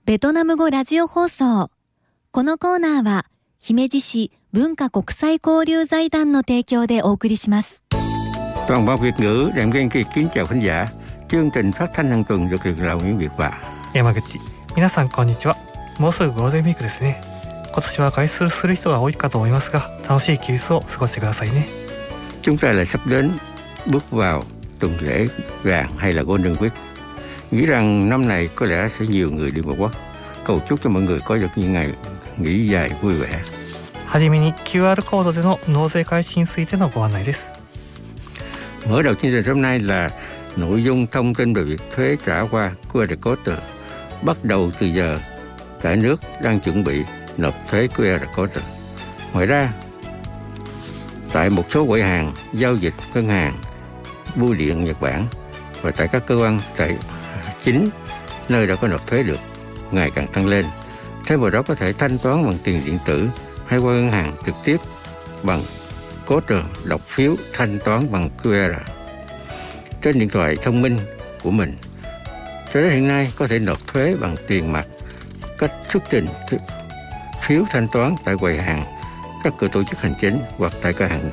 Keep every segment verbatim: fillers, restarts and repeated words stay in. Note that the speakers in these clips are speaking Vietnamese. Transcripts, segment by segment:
ベトナム語ラジオ放送。このコーナーは姫路市文化国際交流財団の提供でお送りします。 Toàn ban Việt ngữ đem Gen Kỳ kính chào khán giả. Chương trình phát thanh hàng tuần được thực hiện Nguyễn Việt và 山口。皆さんこんにちは。もうすぐゴールデンウィークですね。今年は外出する人が多いかと思いますが、楽しい休日を過ごしてくださいね。 Chúng ta lại sắp đến bước vào tuần lễ vàng hay là Golden Week. Nghĩ rằng năm này có lẽ sẽ nhiều người đi một quốc. Cầu chúc cho mọi người có được những ngày nghỉ dài vui vẻ. はじめに キューアール コードでの納税開始についてのご案内です。 Mở đầu chương trình hôm nay là nội dung thông tin về việc thuế trả qua quy rờ code. Bắt đầu từ giờ, cả nước đang chuẩn bị nộp thuế quy rờ code. Ngoài ra, tại một số quầy hàng, giao dịch ngân hàng, bưu điện Nhật Bản và tại các cơ quan tài chính nơi đã có nộp thuế được ngày càng tăng lên. Thêm vào đó có thể thanh toán bằng tiền điện tử hay qua ngân hàng trực tiếp bằng code đọc phiếu thanh toán bằng quy rờ trên điện thoại thông minh của mình. Cho đến hiện nay có thể nộp thuế bằng tiền mặt, cách xuất trình phiếu thanh toán tại quầy hàng, các cửa tổ chức hành chính hoặc tại cửa hàng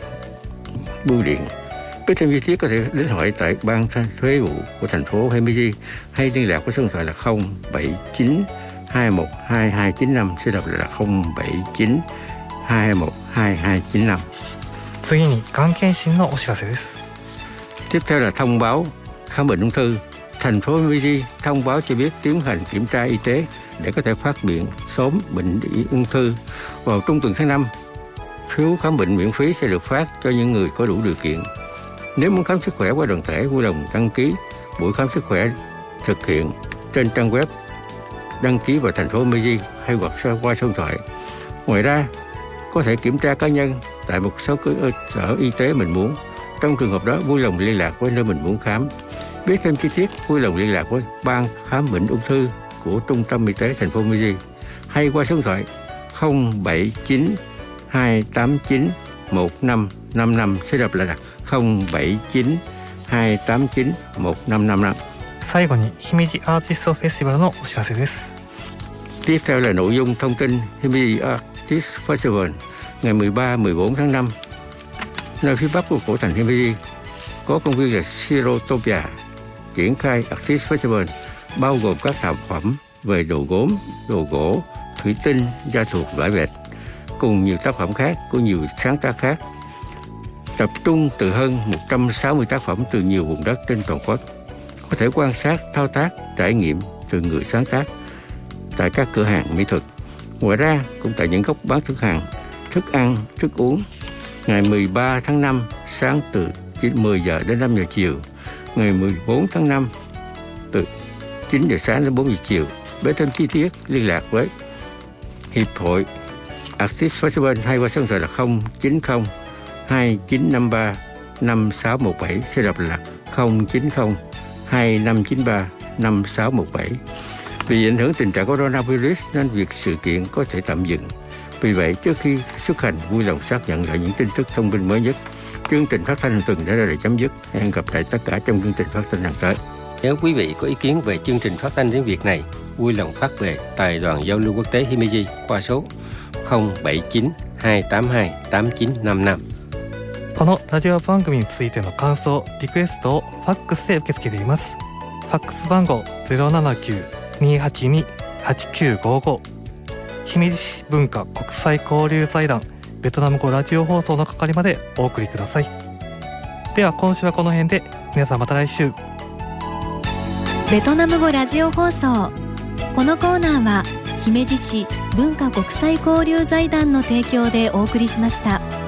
bưu điện. Biết thêm chi tiết có thể đến hỏi tại ban thuế vụ của thành phố Himeji hay liên lạc với số điện thoại là không bảy chín hai một hai hai chín năm. Sẽ đọc là không bảy chín hai hai một hai hai chín năm. 次にがん検診のお知らせです。 Tiếp theo là thông báo khám bệnh ung thư. Thành phố Himeji thông báo cho biết tiến hành kiểm tra y tế để có thể phát hiện sớm bệnh ung thư. Vào trung tuần tháng năm, phiếu khám bệnh miễn phí sẽ được phát cho những người có đủ điều kiện. Nếu muốn khám sức khỏe qua đoàn thể, vui lòng đăng ký buổi khám sức khỏe thực hiện trên trang web đăng ký vào thành phố Himeji hay hoặc qua số điện thoại. Ngoài ra, có thể kiểm tra cá nhân tại một số cơ sở y tế mình muốn. Trong trường hợp đó, vui lòng liên lạc với nơi mình muốn khám. Biết thêm chi tiết, vui lòng liên lạc với ban khám bệnh ung thư của Trung tâm Y tế thành phố Himeji hay qua số điện thoại không bảy chín hai tám chín một năm năm năm. Sẽ đọc là không bảy chín hai tám chín một năm năm năm. 最後に姫路アーティストフェスティバルのお知らせです。 Tiếp theo là nội dung thông tin Himeji Artist Festival ngày mười ba mười bốn tháng năm. Nơi phía bắc của cổ thành Himeji có công viên là Sirotopia triển khai Artist Festival, bao gồm các sản phẩm về đồ gốm, đồ gỗ, thủy tinh, da thuộc, vải vệt, cùng nhiều tác phẩm khác của nhiều sáng tác khác. Tập trung từ hơn một trăm sáu mươi tác phẩm từ nhiều vùng đất trên toàn quốc. Có thể quan sát, thao tác, trải nghiệm từ người sáng tác tại các cửa hàng mỹ thuật. Ngoài ra, cũng tại những góc bán thức hàng, thức ăn, thức uống. Ngày mười ba tháng năm, sáng từ mười giờ đến năm giờ chiều. Ngày mười bốn tháng năm, từ chín giờ sáng đến bốn giờ chiều. Để thêm chi tiết, liên lạc với Hiệp hội Artist Festival hay qua số điện thoại là không chín không hai chín năm ba năm sáu một bảy. Sẽ đọc là không chín không hai năm chín ba năm sáu một bảy. Vì ảnh hưởng tình trạng coronavirus nên việc sự kiện có thể tạm dừng. Vì vậy, trước khi xuất hành, vui lòng xác nhận lại những tin tức thông tin mới nhất. Chương trình phát thanh hàng tuần đã ra đời chấm dứt. Hẹn gặp lại tất cả trong chương trình phát thanh hàng tới. Nếu quý vị có ý kiến về chương trình phát thanh tiếng Việt này, vui lòng phát về Đài đoàn giao lưu quốc tế Himeji qua số không bảy chín hai tám hai tám chín năm năm. このラジオ番組についての感想、リクエストをファックスで受け付けています。ファックス番号 ゼロななきゅうにはちにはちきゅうごご。姫路市文化国際交流財団ベトナム語ラジオ放送の係までお送りください。では今週はこの辺で、皆さんまた来週。 ベトナム語ラジオ放送。このコーナーは姫路市文化国際交流財団の提供でお送りしました。